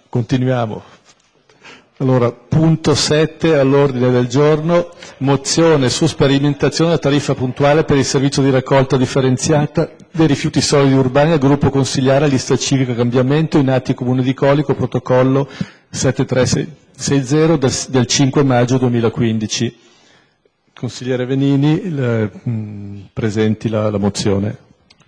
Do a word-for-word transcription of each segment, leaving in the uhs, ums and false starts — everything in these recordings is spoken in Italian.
Continuiamo. Allora, punto sette all'ordine del giorno, mozione su sperimentazione della tariffa puntuale per il servizio di raccolta differenziata dei rifiuti solidi urbani al gruppo consigliare lista civica cambiamento in atti comune di Colico, protocollo sette tre sei zero del, del cinque maggio duemilaquindici. Consigliere Venini, il, mh, presenti la, la mozione.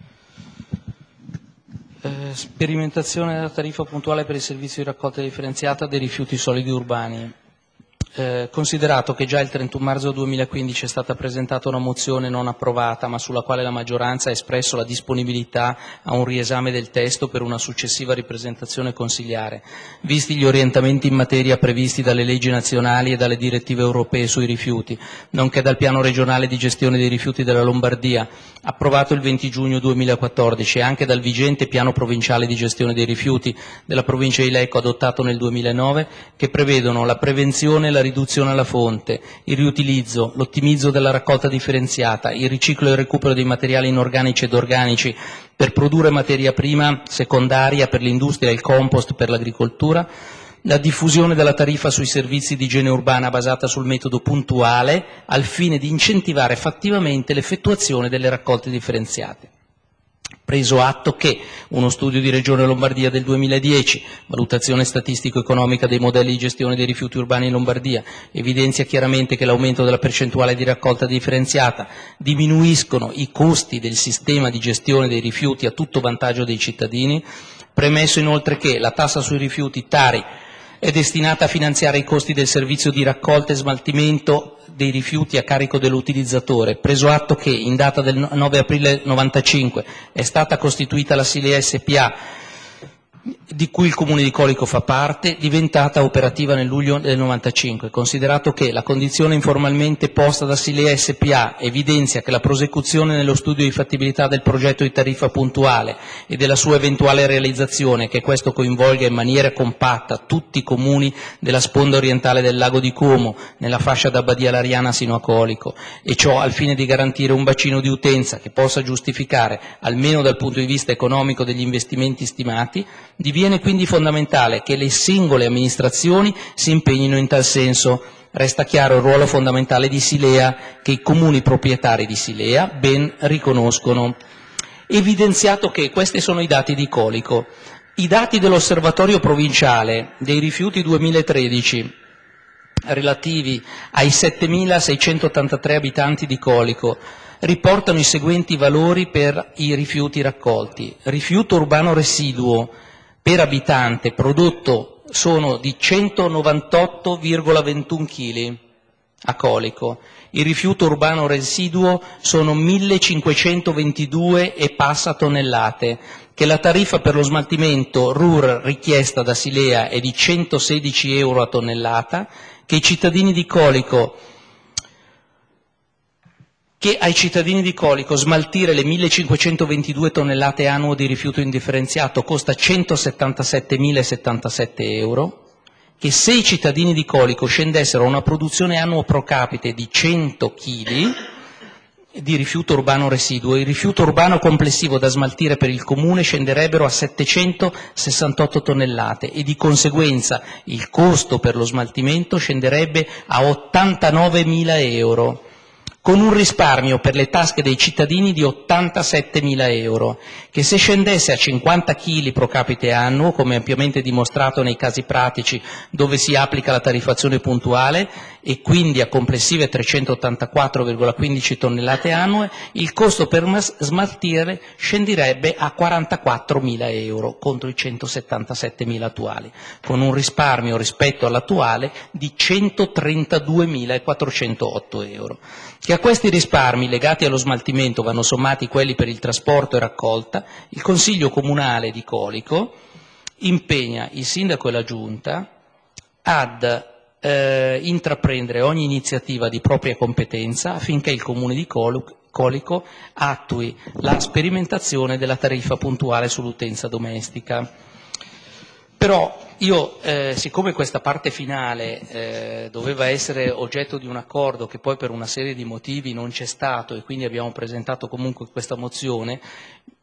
Eh, sperimentazione della tariffa puntuale per il servizio di raccolta differenziata dei rifiuti solidi urbani. Eh, considerato che già il trentuno marzo duemilaquindici è stata presentata una mozione non approvata, ma sulla quale la maggioranza ha espresso la disponibilità a un riesame del testo per una successiva ripresentazione consigliare, visti gli orientamenti in materia previsti dalle leggi nazionali e dalle direttive europee sui rifiuti, nonché dal piano regionale di gestione dei rifiuti della Lombardia, approvato il venti giugno duemilaquattordici, e anche dal vigente piano provinciale di gestione dei rifiuti della provincia di Lecco adottato nel duemilanove, che prevedono la prevenzione e la riduzione alla fonte, il riutilizzo, l'ottimizzo della raccolta differenziata, il riciclo e il recupero dei materiali inorganici ed organici per produrre materia prima secondaria per l'industria e il compost per l'agricoltura, la diffusione della tariffa sui servizi di igiene urbana basata sul metodo puntuale al fine di incentivare fattivamente l'effettuazione delle raccolte differenziate. Preso atto che uno studio di Regione Lombardia del duemiladieci, valutazione statistico-economica dei modelli di gestione dei rifiuti urbani in Lombardia, evidenzia chiaramente che l'aumento della percentuale di raccolta differenziata diminuiscono i costi del sistema di gestione dei rifiuti a tutto vantaggio dei cittadini, premesso inoltre che la tassa sui rifiuti Tari è destinata a finanziare i costi del servizio di raccolta e smaltimento dei rifiuti a carico dell'utilizzatore, preso atto che in data del nove aprile novantacinque è stata costituita la Silea S P A, di cui il Comune di Colico fa parte, diventata operativa nel luglio del novantacinque, considerato che la condizione informalmente posta da Silea S P A evidenzia che la prosecuzione nello studio di fattibilità del progetto di tariffa puntuale e della sua eventuale realizzazione, che questo coinvolga in maniera compatta tutti i comuni della sponda orientale del lago di Como, nella fascia da Badia Lariana sino a Colico, e ciò al fine di garantire un bacino di utenza che possa giustificare, almeno dal punto di vista economico degli investimenti stimati, diviene quindi fondamentale che le singole amministrazioni si impegnino in tal senso. Resta chiaro il ruolo fondamentale di Silea, che i comuni proprietari di Silea ben riconoscono. Evidenziato che questi sono i dati di Colico, i dati dell'Osservatorio provinciale dei rifiuti duemilatredici relativi ai settemilaseicentottantatré abitanti di Colico riportano i seguenti valori per i rifiuti raccolti. Rifiuto urbano residuo per abitante prodotto sono di centonovantotto virgola ventuno chili a Colico, il rifiuto urbano residuo sono millecinquecentoventidue e passa tonnellate, che la tariffa per lo smaltimento R U R richiesta da Silea è di centosedici euro a tonnellata, che i cittadini di Colico che ai cittadini di Colico smaltire le millecinquecentoventidue tonnellate annue di rifiuto indifferenziato costa centosettantasettemilasettantasette euro, che se i cittadini di Colico scendessero a una produzione annua pro capite di cento chili di rifiuto urbano residuo, il rifiuto urbano complessivo da smaltire per il comune scenderebbero a settecentosessantotto tonnellate e di conseguenza il costo per lo smaltimento scenderebbe a ottantanovemila euro, con un risparmio per le tasche dei cittadini di ottantasettemila euro, che se scendesse a cinquanta chili pro capite annuo, come ampiamente dimostrato nei casi pratici dove si applica la tariffazione puntuale, e quindi a complessive trecentottantaquattro virgola quindici tonnellate annue, il costo per smaltire scenderebbe a quarantaquattromila euro contro i centosettantasettemila attuali, con un risparmio rispetto all'attuale di centotrentaduemilaquattrocentootto euro. Che a questi risparmi legati allo smaltimento vanno sommati quelli per il trasporto e raccolta, il Consiglio Comunale di Colico impegna il Sindaco e la Giunta ad eh, intraprendere ogni iniziativa di propria competenza affinché il Comune di Colico attui la sperimentazione della tariffa puntuale sull'utenza domestica. Però io, eh, siccome questa parte finale eh, doveva essere oggetto di un accordo che poi per una serie di motivi non c'è stato e quindi abbiamo presentato comunque questa mozione,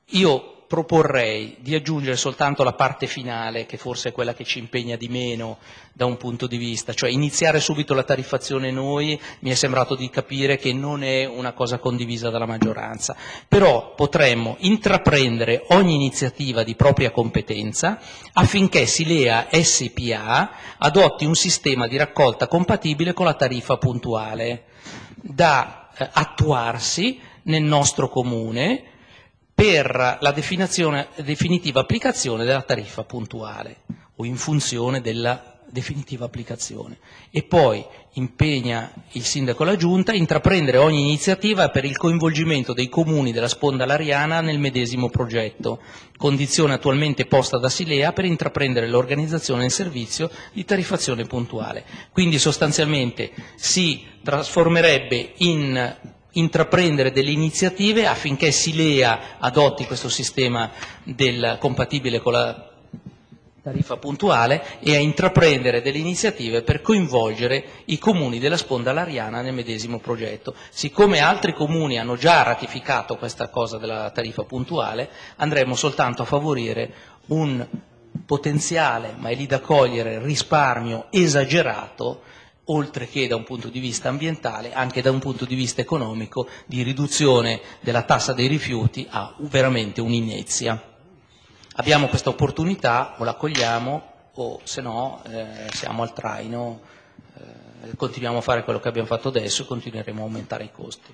io proporrei di aggiungere soltanto la parte finale, che forse è quella che ci impegna di meno da un punto di vista, cioè iniziare subito la tariffazione noi, mi è sembrato di capire che non è una cosa condivisa dalla maggioranza, però potremmo intraprendere ogni iniziativa di propria competenza affinché Silea S P A adotti un sistema di raccolta compatibile con la tariffa puntuale da eh, attuarsi nel nostro comune per la definizione, definitiva applicazione della tariffa puntuale o in funzione della definitiva applicazione, e poi impegna il sindaco e la giunta a intraprendere ogni iniziativa per il coinvolgimento dei comuni della sponda lariana nel medesimo progetto, condizione attualmente posta da Silea per intraprendere l'organizzazione del servizio di tariffazione puntuale. Quindi sostanzialmente si trasformerebbe in intraprendere delle iniziative affinché Silea adotti questo sistema del compatibile con la tariffa puntuale e a intraprendere delle iniziative per coinvolgere i comuni della sponda lariana nel medesimo progetto. Siccome altri comuni hanno già ratificato questa cosa della tariffa puntuale, andremo soltanto a favorire un potenziale, ma è lì da cogliere, risparmio esagerato, oltre che da un punto di vista ambientale, anche da un punto di vista economico, di riduzione della tassa dei rifiuti a veramente un'inezia. Abbiamo questa opportunità, o la cogliamo, o se no eh, siamo al traino, eh, continuiamo a fare quello che abbiamo fatto adesso e continueremo a aumentare i costi.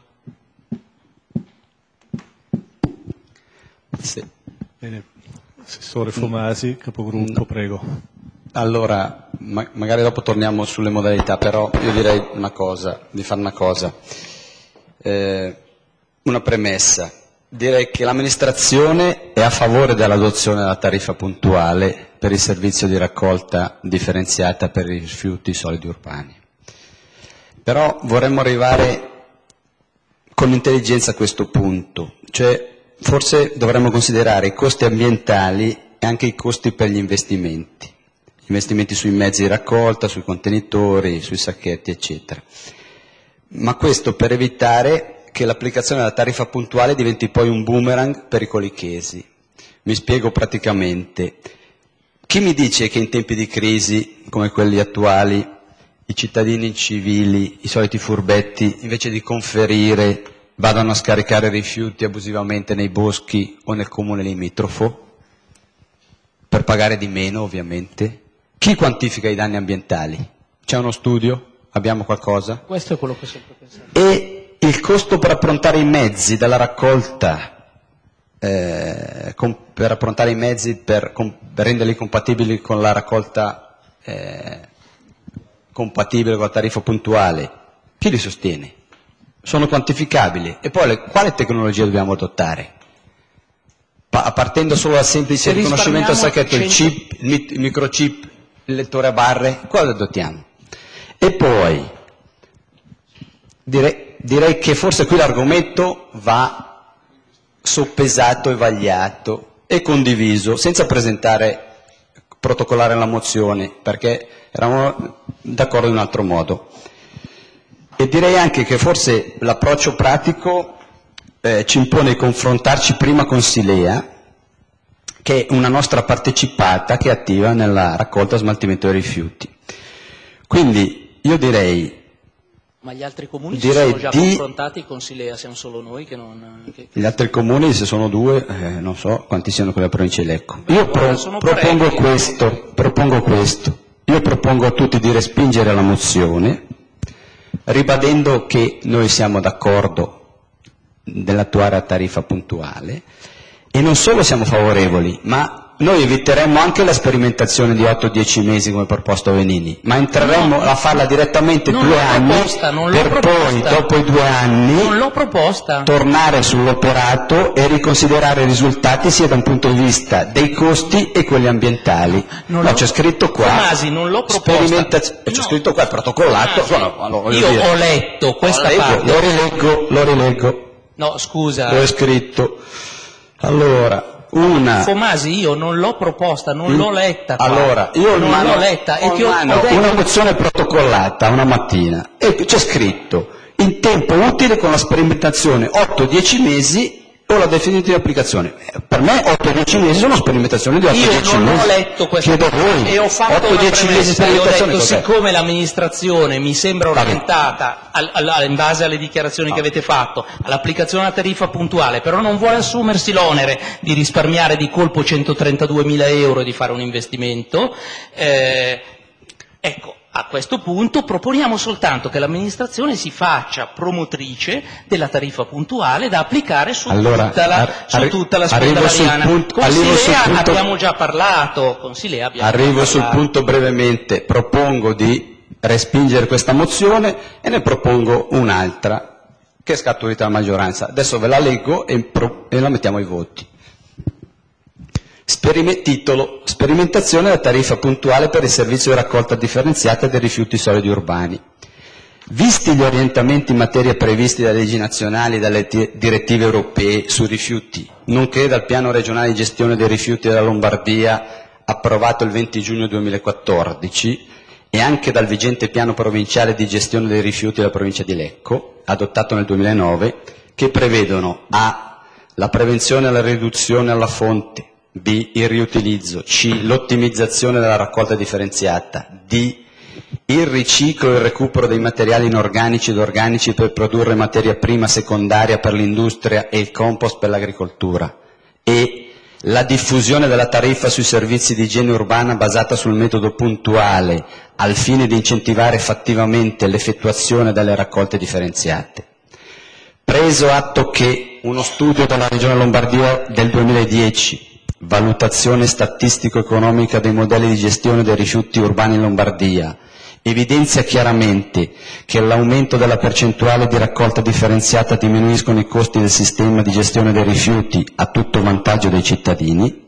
Sì. Bene. Assessore Fomasi, capogruppo, no. Prego. Allora, ma magari dopo torniamo sulle modalità, però io direi una cosa, di fare una cosa, eh, una premessa. Direi che l'amministrazione è a favore dell'adozione della tariffa puntuale per il servizio di raccolta differenziata per i rifiuti solidi urbani. Però vorremmo arrivare con intelligenza a questo punto, cioè forse dovremmo considerare i costi ambientali e anche i costi per gli investimenti. Investimenti sui mezzi di raccolta, sui contenitori, sui sacchetti, eccetera. Ma questo per evitare che l'applicazione della tariffa puntuale diventi poi un boomerang per i colichesi. Mi spiego praticamente. Chi mi dice che in tempi di crisi come quelli attuali i cittadini civili, i soliti furbetti, invece di conferire, vadano a scaricare rifiuti abusivamente nei boschi o nel comune limitrofo? Per pagare di meno, ovviamente. Chi quantifica i danni ambientali? C'è uno studio? Abbiamo qualcosa? Questo è quello che sempre pensato. E il costo per approntare i mezzi dalla raccolta, eh, com, per approntare i mezzi per, com, per renderli compatibili con la raccolta eh, compatibile con la tariffa puntuale, chi li sostiene? Sono quantificabili? E poi le, quale tecnologia dobbiamo adottare? Pa, partendo solo dal semplice Se riconoscimento al sacchetto, il cento... chip, il, il microchip, il lettore a barre, cosa adottiamo? E poi direi, direi che forse qui l'argomento va soppesato e vagliato e condiviso, senza presentare, protocollare la mozione, perché eravamo d'accordo in un altro modo. E direi anche che forse l'approccio pratico eh, ci impone di confrontarci prima con Silea, che è una nostra partecipata che è attiva nella raccolta e smaltimento dei rifiuti. Quindi io direi... Ma gli altri comuni direi si sono già di... confrontati con Silea, siamo solo noi che non... Che... Gli altri comuni, se sono due, eh, non so quanti siano quella provincia di Lecco. Beh, io pro... propongo parecchi. questo, propongo questo. Io propongo a tutti di respingere la mozione, ribadendo che noi siamo d'accordo nell'attuare la tariffa puntuale, e non solo siamo favorevoli, ma noi eviteremmo anche la sperimentazione di otto dieci mesi come proposto a Venini, ma entreremmo no, a farla direttamente due anni proposta, non per proposta. poi, dopo i due anni, non l'ho proposta. tornare sull'operato e riconsiderare i risultati sia da un punto di vista dei costi e quelli ambientali. Non no, c'è scritto qua, Tomasi, non l'ho proposta. c'è no. scritto qua, protocollato. Tomasi, allora, io dire. ho letto questa lo parte. Lo rileggo, lo rileggo. No, scusa. Lo è scritto. Allora, una... Fomasi, io non l'ho proposta, non l'ho letta. Qua. Allora, io non mano, l'ho letta. ho e ti ho, mano ho detto... una mozione protocollata una mattina e c'è scritto in tempo utile con la sperimentazione otto dieci mesi o la definitiva applicazione. Per me otto dieci mesi sono sperimentazione di otto dieci mesi. Io non ho letto questa Chiedo a voi, e ho fatto otto una dieci mesi di premessa e ho sperimentazione detto, cos'è? siccome l'amministrazione mi sembra orientata, al, al, in base alle dichiarazioni no. che avete fatto, all'applicazione della tariffa puntuale, però non vuole assumersi l'onere di risparmiare di colpo centotrentaduemila euro e di fare un investimento, eh, ecco, a questo punto proponiamo soltanto che l'amministrazione si faccia promotrice della tariffa puntuale da applicare su allora, tutta la, ar- su tutta la sponda mariana. Punto, con Silea sul punto, abbiamo già parlato. Con Silea abbiamo arrivo già sul parlato. punto brevemente. Propongo di respingere questa mozione e ne propongo un'altra che è scaturita dalla maggioranza. Adesso ve la leggo e, pro- e la mettiamo ai voti. Sperime- titolo: Sperimentazione della tariffa puntuale per il servizio di raccolta differenziata dei rifiuti solidi urbani. Visti gli orientamenti in materia previsti dalle leggi nazionali e dalle t- direttive europee sui rifiuti, nonché dal piano regionale di gestione dei rifiuti della Lombardia approvato il venti giugno duemilaquattordici e anche dal vigente piano provinciale di gestione dei rifiuti della provincia di Lecco, adottato nel duemilanove, che prevedono a. la prevenzione e la riduzione alla fonte, B. il riutilizzo, C. l'ottimizzazione della raccolta differenziata, D. il riciclo e il recupero dei materiali inorganici ed organici per produrre materia prima secondaria per l'industria e il compost per l'agricoltura, e la diffusione della tariffa sui servizi di igiene urbana basata sul metodo puntuale al fine di incentivare fattivamente l'effettuazione delle raccolte differenziate. Preso atto che uno studio della Regione Lombardia del duemiladieci, valutazione statistico-economica dei modelli di gestione dei rifiuti urbani in Lombardia, evidenzia chiaramente che l'aumento della percentuale di raccolta differenziata diminuiscono i costi del sistema di gestione dei rifiuti a tutto vantaggio dei cittadini.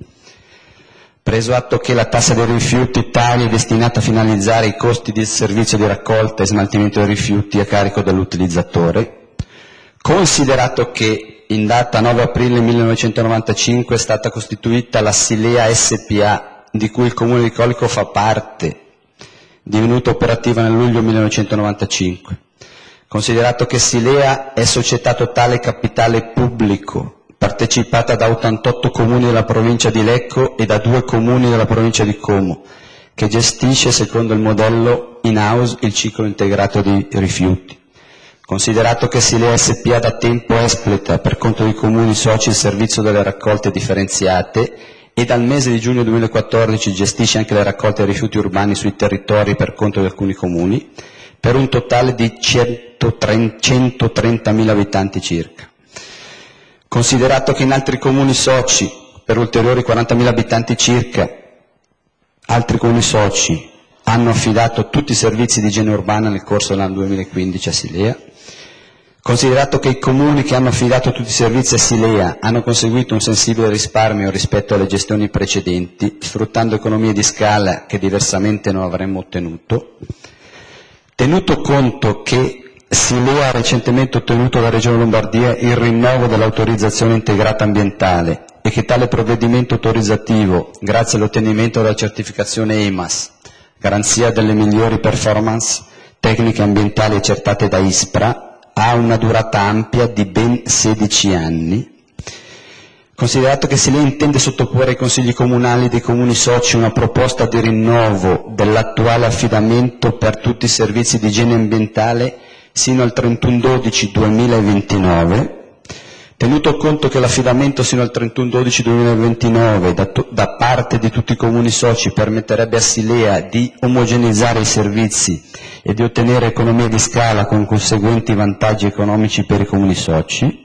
Preso atto che la tassa dei rifiuti tale è destinata a finalizzare i costi del servizio di raccolta e smaltimento dei rifiuti a carico dell'utilizzatore. Considerato che in data nove aprile millenovecentonovantacinque è stata costituita la Silea S P A, di cui il Comune di Colico fa parte, divenuta operativa nel luglio millenovecentonovantacinque. Considerato che Silea è società totale capitale pubblico, partecipata da ottantotto comuni della provincia di Lecco e da due comuni della provincia di Como, che gestisce secondo il modello in-house il ciclo integrato di rifiuti. Considerato che Silea S P A da tempo espleta per conto dei comuni soci il servizio delle raccolte differenziate e dal mese di giugno duemilaquattordici gestisce anche le raccolte dei rifiuti urbani sui territori per conto di alcuni comuni, per un totale di centotrentamila abitanti circa. Considerato che in altri comuni soci, per ulteriori quarantamila abitanti circa, altri comuni soci hanno affidato tutti i servizi di igiene urbana nel corso dell'anno duemilaquindici a Silea. Considerato che i comuni che hanno affidato tutti i servizi a Silea hanno conseguito un sensibile risparmio rispetto alle gestioni precedenti, sfruttando economie di scala che diversamente non avremmo ottenuto. Tenuto conto che Silea ha recentemente ottenuto dalla Regione Lombardia il rinnovo dell'autorizzazione integrata ambientale e che tale provvedimento autorizzativo, grazie all'ottenimento della certificazione E M A S, garanzia delle migliori performance tecniche ambientali accertate da ISPRA, ha una durata ampia di ben sedici anni. Considerato che Silea intende sottoporre ai consigli comunali dei comuni soci una proposta di rinnovo dell'attuale affidamento per tutti i servizi di igiene ambientale sino al trentuno dicembre duemilaventinove, tenuto conto che l'affidamento sino al trentuno dicembre duemilaventinove da, da parte di tutti i comuni soci permetterebbe a Silea di omogeneizzare i servizi e di ottenere economie di scala con conseguenti vantaggi economici per i comuni soci,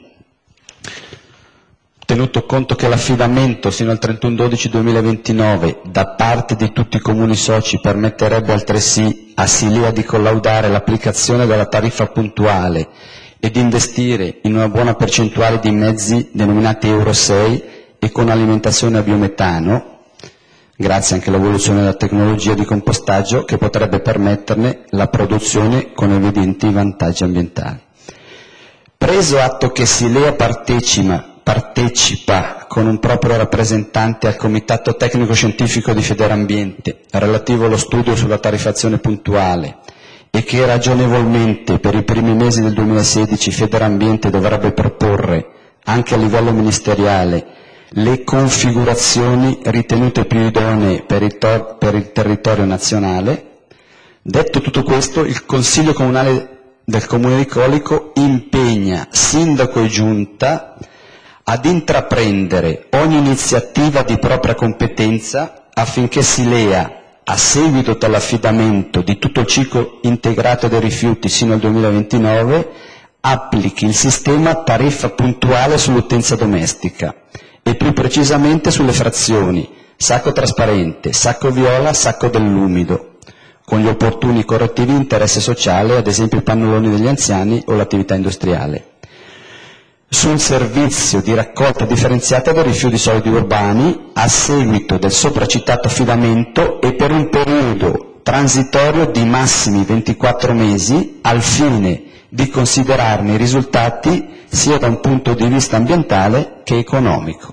tenuto conto che l'affidamento sino al trentuno dicembre duemilaventinove da parte di tutti i comuni soci permetterebbe altresì a Silea di collaudare l'applicazione della tariffa puntuale e di investire in una buona percentuale di mezzi denominati Euro sei e con alimentazione a biometano, grazie anche all'evoluzione della tecnologia di compostaggio che potrebbe permetterne la produzione con evidenti vantaggi ambientali. Preso atto che Silea partecipa, partecipa con un proprio rappresentante al Comitato Tecnico Scientifico di Federambiente relativo allo studio sulla tariffazione puntuale e che ragionevolmente per i primi mesi del duemilasedici Federambiente dovrebbe proporre anche a livello ministeriale, le configurazioni ritenute più idonee per il, per il territorio nazionale. Detto tutto questo, il Consiglio Comunale del Comune di Colico impegna Sindaco e Giunta ad intraprendere ogni iniziativa di propria competenza affinché Silea, a seguito dell'affidamento di tutto il ciclo integrato dei rifiuti sino al duemilaventinove, applichi il sistema tariffa puntuale sull'utenza domestica e più precisamente sulle frazioni sacco trasparente, sacco viola, sacco dell'umido, con gli opportuni correttivi di interesse sociale, ad esempio i pannoloni degli anziani o l'attività industriale, sul servizio di raccolta differenziata dei rifiuti solidi urbani a seguito del sopracitato affidamento e per un periodo transitorio di massimi ventiquattro mesi al fine di considerarne i risultati sia da un punto di vista ambientale che economico.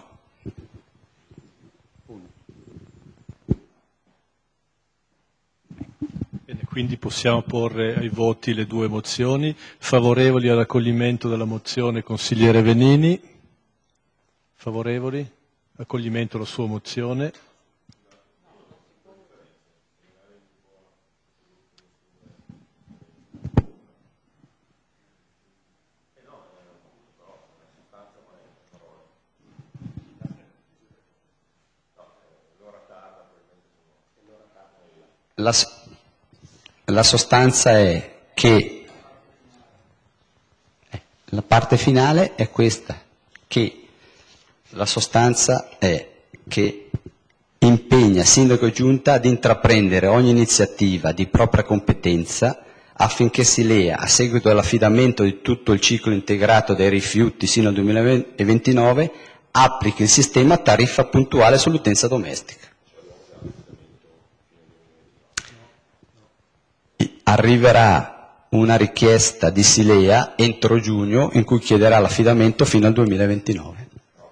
Bene, quindi possiamo porre ai voti le due mozioni. Favorevoli all'accoglimento della mozione consigliere Venini? Favorevoli? Accoglimento della sua mozione? La, la sostanza è che, la parte finale è questa, che la sostanza è che impegna Sindaco e Giunta ad intraprendere ogni iniziativa di propria competenza affinché Silea, a seguito dell'affidamento di tutto il ciclo integrato dei rifiuti sino al duemilaventinove, applichi il sistema tariffa puntuale sull'utenza domestica. Arriverà una richiesta di Silea entro giugno in cui chiederà l'affidamento fino al duemilaventinove.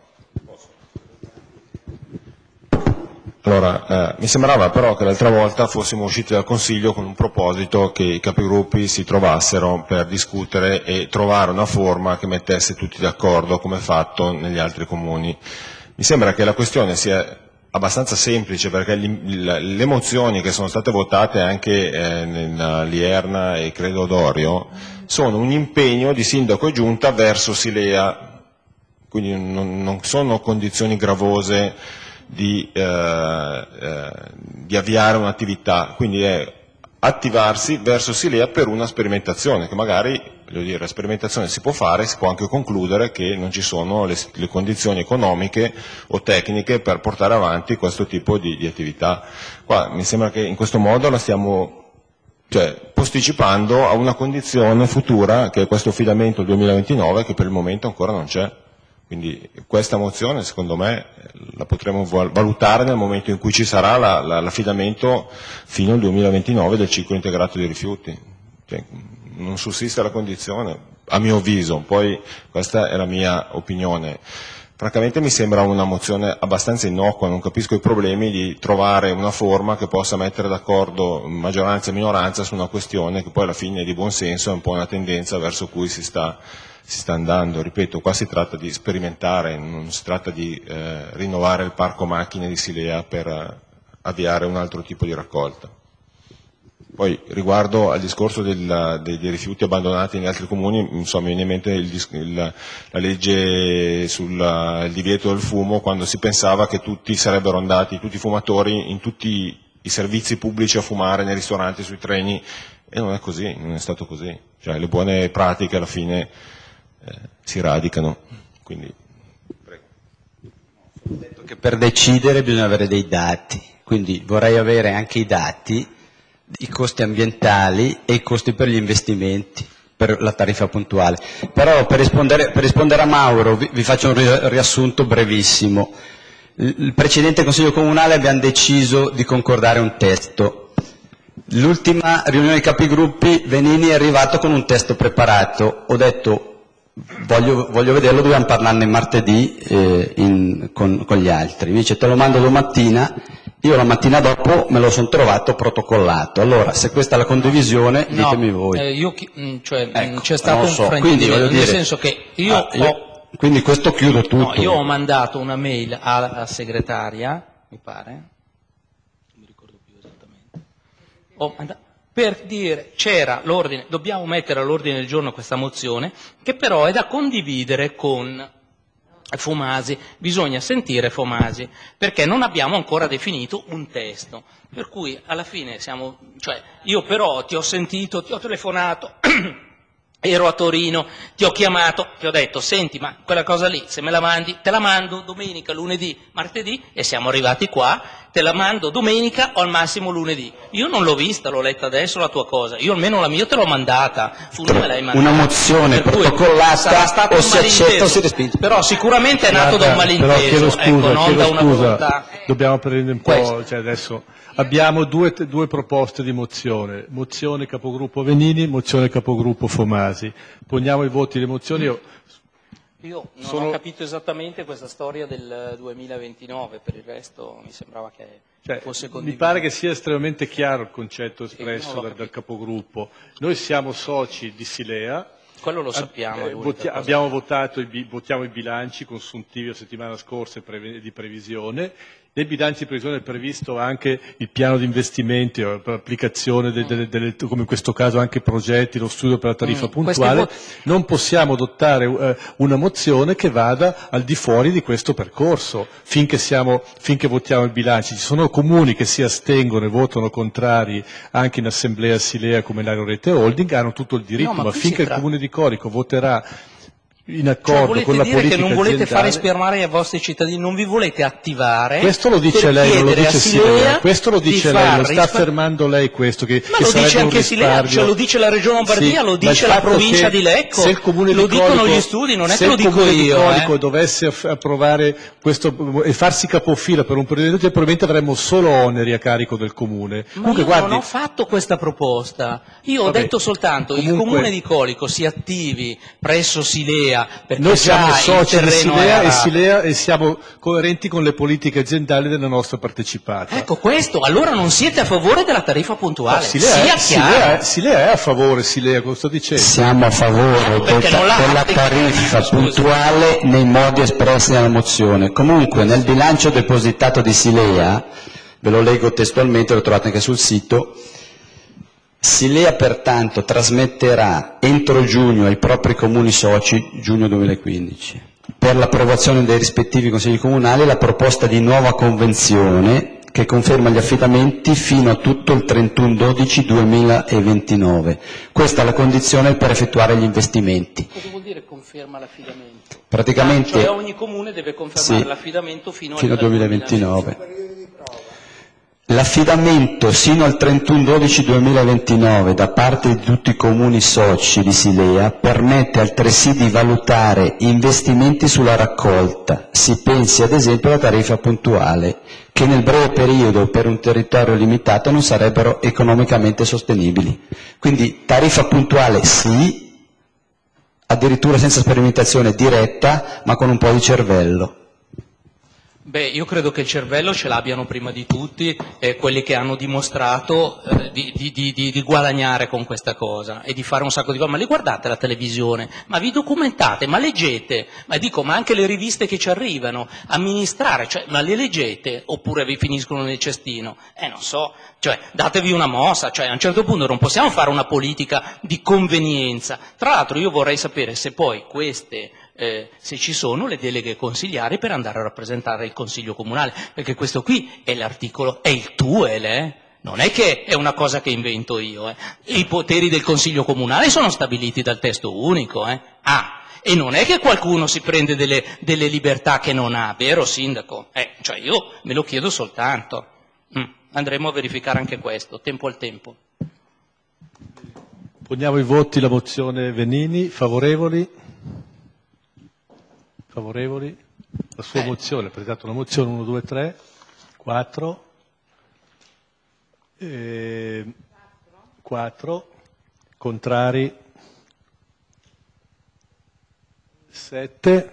Allora, eh, mi sembrava però che l'altra volta fossimo usciti dal Consiglio con un proposito che i capigruppi si trovassero per discutere e trovare una forma che mettesse tutti d'accordo come fatto negli altri comuni. Mi sembra che la questione sia abbastanza semplice, perché le mozioni che sono state votate anche eh, nell'Ierna e credo Dorio sono un impegno di Sindaco e Giunta verso Silea, quindi non, non sono condizioni gravose di, eh, eh, di avviare un'attività, quindi è attivarsi verso Silea per una sperimentazione che magari, voglio dire, la sperimentazione si può fare, si può anche concludere che non ci sono le, le condizioni economiche o tecniche per portare avanti questo tipo di, di attività. Qua mi sembra che in questo modo la stiamo cioè, posticipando a una condizione futura che è questo affidamento del duemilaventinove che per il momento ancora non c'è. Quindi questa mozione secondo me la potremo valutare nel momento in cui ci sarà la, la, l'affidamento fino al duemilaventinove del ciclo integrato dei rifiuti. Cioè, non sussiste la condizione, a mio avviso, poi questa è la mia opinione. Francamente mi sembra una mozione abbastanza innocua, non capisco i problemi di trovare una forma che possa mettere d'accordo maggioranza e minoranza su una questione che poi alla fine è di buon senso, è un po' una tendenza verso cui si sta si sta andando. Ripeto, qua si tratta di sperimentare, non si tratta di eh, rinnovare il parco macchine di Silea per eh, avviare un altro tipo di raccolta. Poi riguardo al discorso del, dei, dei rifiuti abbandonati negli altri comuni, insomma, mi viene in mente il, il, la legge sul divieto del fumo, quando si pensava che tutti sarebbero andati, tutti i fumatori, in tutti i servizi pubblici a fumare, nei ristoranti, sui treni, e non è così, non è stato così. Cioè le buone pratiche alla fine Eh, si radicano. Quindi, prego. Ho detto che per decidere bisogna avere dei dati, quindi vorrei avere anche i dati, i costi ambientali e i costi per gli investimenti, per la tariffa puntuale. Però per rispondere, per rispondere a Mauro vi, vi faccio un riassunto brevissimo. Il precedente Consiglio Comunale abbiamo deciso di concordare un testo. L'ultima riunione dei capigruppi Venini è arrivato con un testo preparato. Ho detto Voglio, voglio vederlo, dobbiamo parlarne martedì eh, in, con, con gli altri. Mi dice te lo mando domattina, io la mattina dopo me lo sono trovato protocollato. Allora, se questa è la condivisione, no, ditemi voi. Eh, io, cioè, ecco, c'è stato un so. fraintendimento, nel dire, senso che io, ah, io ho Quindi questo chiudo tutto. No, io ho mandato una mail alla segretaria, mi pare, non mi ricordo più esattamente, ho mandato, per dire c'era l'ordine, dobbiamo mettere all'ordine del giorno questa mozione, che però è da condividere con Fomasi, bisogna sentire Fomasi, perché non abbiamo ancora definito un testo, per cui alla fine siamo, cioè io però ti ho sentito, ti ho telefonato, ero a Torino, ti ho chiamato, ti ho detto, senti, ma quella cosa lì, se me la mandi, te la mando domenica, lunedì, martedì, e siamo arrivati qua, te la mando domenica o al massimo lunedì. Io non l'ho vista, l'ho letta adesso la tua cosa, io almeno la mia te l'ho mandata, tu non me l'hai mandata. Una mozione per protocollata o si accetta o si respinge. Però sicuramente è nato Guarda, da un malinteso, però chiedo scusa, ecco, non chiedo da una scusa, volontà. dobbiamo prendere un po', Questo. cioè adesso abbiamo due, due proposte di mozione, mozione capogruppo Venini, mozione capogruppo Fomasi. Poniamo i voti le mozioni. Io, io non sono... ho capito esattamente questa storia del duemilaventinove, per il resto mi sembrava che cioè, fosse mi condiviso. pare che sia estremamente chiaro il concetto espresso non l'ho dal, dal capito. capogruppo. Noi siamo soci di Silea. Quello lo sappiamo. Eh, è voti- l'unica cosa. abbiamo votato i, bi- votiamo i bilanci consuntivi la settimana scorsa pre- di previsione. Nei bilanci di previsione è previsto anche il piano di investimenti, o per applicazione de- delle, delle, come in questo caso anche progetti, lo studio per la tariffa Mm, puntuale. questi Non possiamo adottare eh, una mozione che vada al di fuori di questo percorso finché, siamo, finché votiamo i bilanci. Ci sono comuni che si astengono e votano contrari anche in assemblea Silea come l'Agrorete Holding, hanno tutto il diritto, No, ma ma qui finché si il tratta- comune di Corico voterà in Cioè, accordo volete con la dire politica che non volete fare aziendale. spermare ai vostri cittadini, non vi volete attivare? Questo lo dice per lei, non lo chiedere dice a Silea Silea, questo lo di dice far lei, lo sta rispa- affermando lei questo, che, Ma che lo sarebbe dice un anche Silea, risparmio. cioè lo dice la Regione Lombardia, Sì, lo ma dice il la fatto provincia che di Lecco, se il comune lo di dicono Colico, gli studi, non è se che lo il dico comune di io. Colico eh. dovesse aff- approvare questo e farsi capofila per un periodo, probabilmente avremmo solo oneri a carico del comune. Ma Comunque io guardi, non ho fatto questa proposta, io ho Vabbè, detto soltanto il comunque- comune di Colico si attivi presso Silea perché noi già siamo il soci di terreno è Silea e, arato. Silea e siamo coerenti con le politiche aziendali della nostra partecipata. Ecco questo, allora non siete a favore della tariffa No, puntuale, Silea, sia è, chiaro. Silea, è, Silea è a favore, Silea, cosa sto dicendo? Siamo a favore Perché non l'ha- della tariffa Scusi. puntuale nei modi espressi nella mozione. Comunque nel bilancio depositato di Silea, ve lo leggo testualmente, lo trovate anche sul sito, Silea pertanto trasmetterà entro giugno ai propri comuni soci, giugno duemilaquindici, per l'approvazione dei rispettivi consigli comunali la proposta di nuova convenzione che conferma gli affidamenti fino a tutto il trentuno dicembre duemilaventinove. Questa è la condizione per effettuare gli investimenti. Cosa vuol dire conferma l'affidamento? Praticamente, Ah, cioè ogni comune deve confermare sì, l'affidamento fino, fino al al duemilaventinove. L'affidamento sino al trentuno dicembre duemilaventinove da parte di tutti i comuni soci di Silea permette altresì di valutare investimenti sulla raccolta. Si pensi ad esempio alla tariffa puntuale, che nel breve periodo per un territorio limitato non sarebbero economicamente sostenibili. Quindi tariffa puntuale sì, addirittura senza sperimentazione diretta, ma con un po' di cervello. Beh, io credo che il cervello ce l'abbiano prima di tutti eh, quelli che hanno dimostrato eh, di, di, di, di guadagnare con questa cosa e di fare un sacco di cose. Ma le guardate la televisione, ma vi documentate, ma leggete, ma dico, ma anche le riviste che ci arrivano, amministrare, cioè, ma le leggete oppure vi finiscono nel cestino? Eh, non so, cioè, datevi una mossa, cioè, a un certo punto non possiamo fare una politica di convenienza. Tra l'altro io vorrei sapere se poi queste... Eh, se ci sono le deleghe consigliari per andare a rappresentare il Consiglio Comunale, perché questo qui è l'articolo, è il T U E L, eh? Non è che è una cosa che invento io. Eh? I poteri del Consiglio Comunale sono stabiliti dal testo unico. Eh? Ah, e non è che qualcuno si prende delle, delle libertà che non ha, vero Sindaco? Eh, cioè io me lo chiedo soltanto. Mm, andremo a verificare anche questo, tempo al tempo. Poniamo ai voti la mozione Venini, favorevoli? Favorevoli? La sua Eh. mozione, ha presentato una mozione uno, due, tre, quattro, quattro, contrari sette,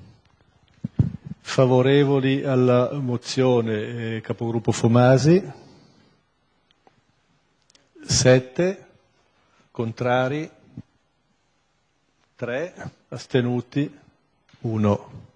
favorevoli alla mozione eh, capogruppo Fomasi sette, contrari tre, astenuti uno